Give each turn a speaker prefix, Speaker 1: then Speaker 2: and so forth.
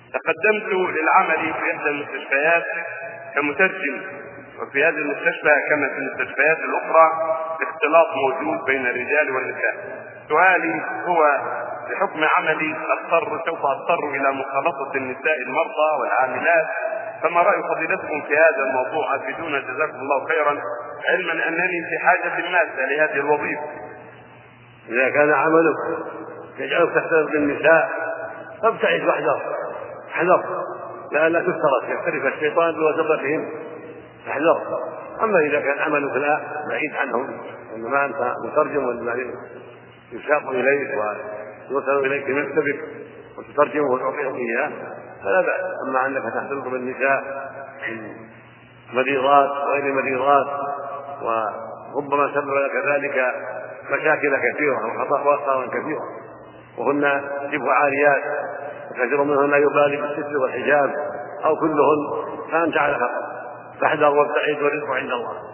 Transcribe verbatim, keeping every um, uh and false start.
Speaker 1: تقدمت للعمل في إحدى المستشفيات كمترجم، وفي هذه المستشفى كما في المستشفيات الأخرى اختلاط موجود بين الرجال والنساء. سؤالي هو: بحكم عملي أضطر سوف أضطر إلى مخالطة النساء المرضى والعاملات، فما رأي فضيلتكم في هذا الموضوع؟ أفيدونا جزاكم الله خيرا، علما أنني في حاجة ماسة لهذه الوظيفة.
Speaker 2: إذا كان عملك يجعلك تختلط بالنساء فابتعد واحذر، احذر لئلا تفترس يختلف الشيطان بوسطهم، احذر. أما إذا كان عملك لا بعيد عنهم، إنما أنت مترجم والذين يساق إليك ويوصل إليك في مكتبك وتترجمه وتعطيه إياه فلا بأس. أما أنك تختلط بالنساء مريضات وغير مريضات وربما سبب لك ذلك مشاكل كثيرة وخطأ كثيرة، وهن شبه عاريات وكثير منهن لا يبالي بالستر والحجاب أو كلهن، فأنت على خطر، فاحذر وابتعد والرزق عند الله.